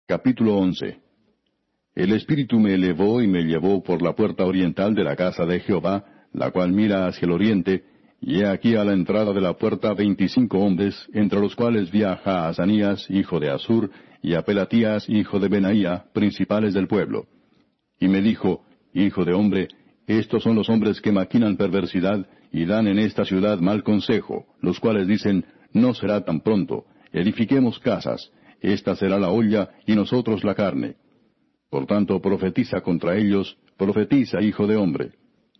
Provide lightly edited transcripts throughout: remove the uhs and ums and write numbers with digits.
Capítulo 11. El Espíritu me elevó y me llevó por la puerta oriental de la casa de Jehová, la cual mira hacia el oriente, y he aquí a la entrada de la puerta 25 hombres, entre los cuales vi a Jaazanías, hijo de Azur, y a Pelatías, hijo de Benaía, principales del pueblo. Y me dijo, Hijo de hombre, estos son los hombres que maquinan perversidad, y dan en esta ciudad mal consejo, los cuales dicen, no será tan pronto, edifiquemos casas, esta será la olla, y nosotros la carne. Por tanto, profetiza contra ellos, profetiza, hijo de hombre.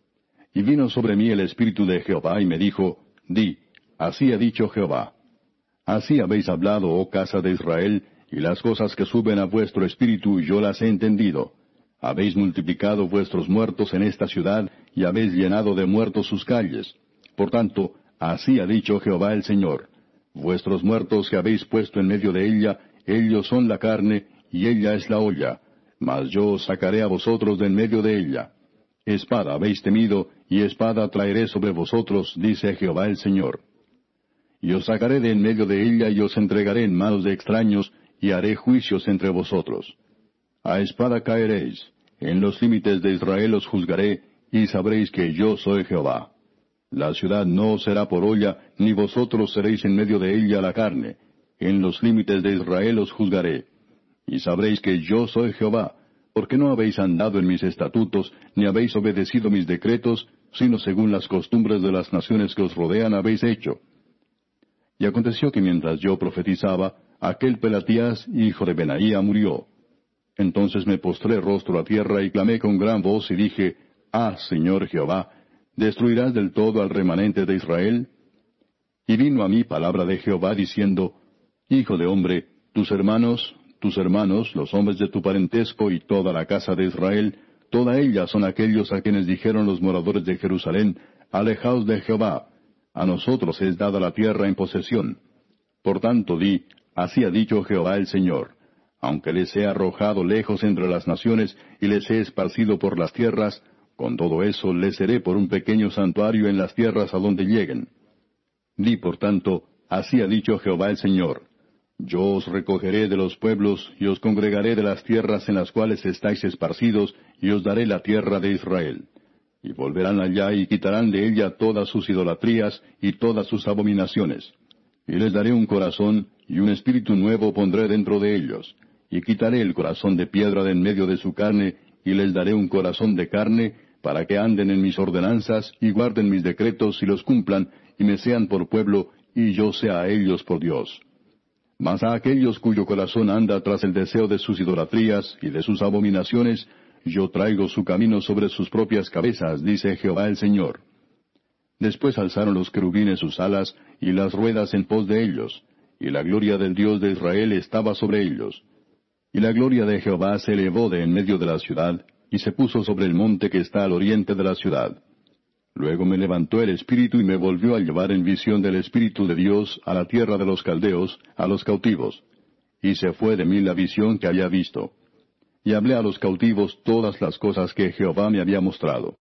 Y vino sobre mí el Espíritu de Jehová, y me dijo, Di, así ha dicho Jehová. Así habéis hablado, oh casa de Israel, y las cosas que suben a vuestro espíritu yo las he entendido. Habéis multiplicado vuestros muertos en esta ciudad, y habéis llenado de muertos sus calles. Por tanto, así ha dicho Jehová el Señor. Vuestros muertos que habéis puesto en medio de ella, ellos son la carne, y ella es la olla. Mas yo os sacaré a vosotros de en medio de ella. Espada habéis temido, y espada traeré sobre vosotros, dice Jehová el Señor. Y os sacaré de en medio de ella, y os entregaré en manos de extraños, y haré juicios entre vosotros. A espada caeréis, en los límites de Israel os juzgaré, y sabréis que yo soy Jehová. La ciudad no os será por olla, ni vosotros seréis en medio de ella la carne. En los límites de Israel os juzgaré. Y sabréis que yo soy Jehová, porque no habéis andado en mis estatutos, ni habéis obedecido mis decretos, sino según las costumbres de las naciones que os rodean habéis hecho. Y aconteció que mientras yo profetizaba, aquel Pelatías, hijo de Benaía, murió. Entonces me postré rostro a tierra y clamé con gran voz y dije, Ah, Señor Jehová, ¿destruirás del todo al remanente de Israel? Y vino a mí palabra de Jehová diciendo, Hijo de hombre, tus hermanos, los hombres de tu parentesco y toda la casa de Israel, toda ella son aquellos a quienes dijeron los moradores de Jerusalén, Alejaos de Jehová, a nosotros es dada la tierra en posesión. Por tanto di, así ha dicho Jehová el Señor, aunque les he arrojado lejos entre las naciones y les he esparcido por las tierras, con todo eso les seré por un pequeño santuario en las tierras a donde lleguen. Di por tanto, así ha dicho Jehová el Señor, yo os recogeré de los pueblos, y os congregaré de las tierras en las cuales estáis esparcidos, y os daré la tierra de Israel. Y volverán allá y quitarán de ella todas sus idolatrías y todas sus abominaciones. Y les daré un corazón, y un espíritu nuevo pondré dentro de ellos. Y quitaré el corazón de piedra de en medio de su carne, y les daré un corazón de carne, para que anden en mis ordenanzas, y guarden mis decretos, y los cumplan, y me sean por pueblo, y yo sea a ellos por Dios. Mas a aquellos cuyo corazón anda tras el deseo de sus idolatrías y de sus abominaciones, yo traigo su camino sobre sus propias cabezas, dice Jehová el Señor. Después alzaron los querubines sus alas, y las ruedas en pos de ellos, y la gloria del Dios de Israel estaba sobre ellos. Y la gloria de Jehová se elevó de en medio de la ciudad, y se puso sobre el monte que está al oriente de la ciudad. Luego me levantó el Espíritu y me volvió a llevar en visión del Espíritu de Dios a la tierra de los caldeos, a los cautivos. Y se fue de mí la visión que había visto. Y hablé a los cautivos todas las cosas que Jehová me había mostrado.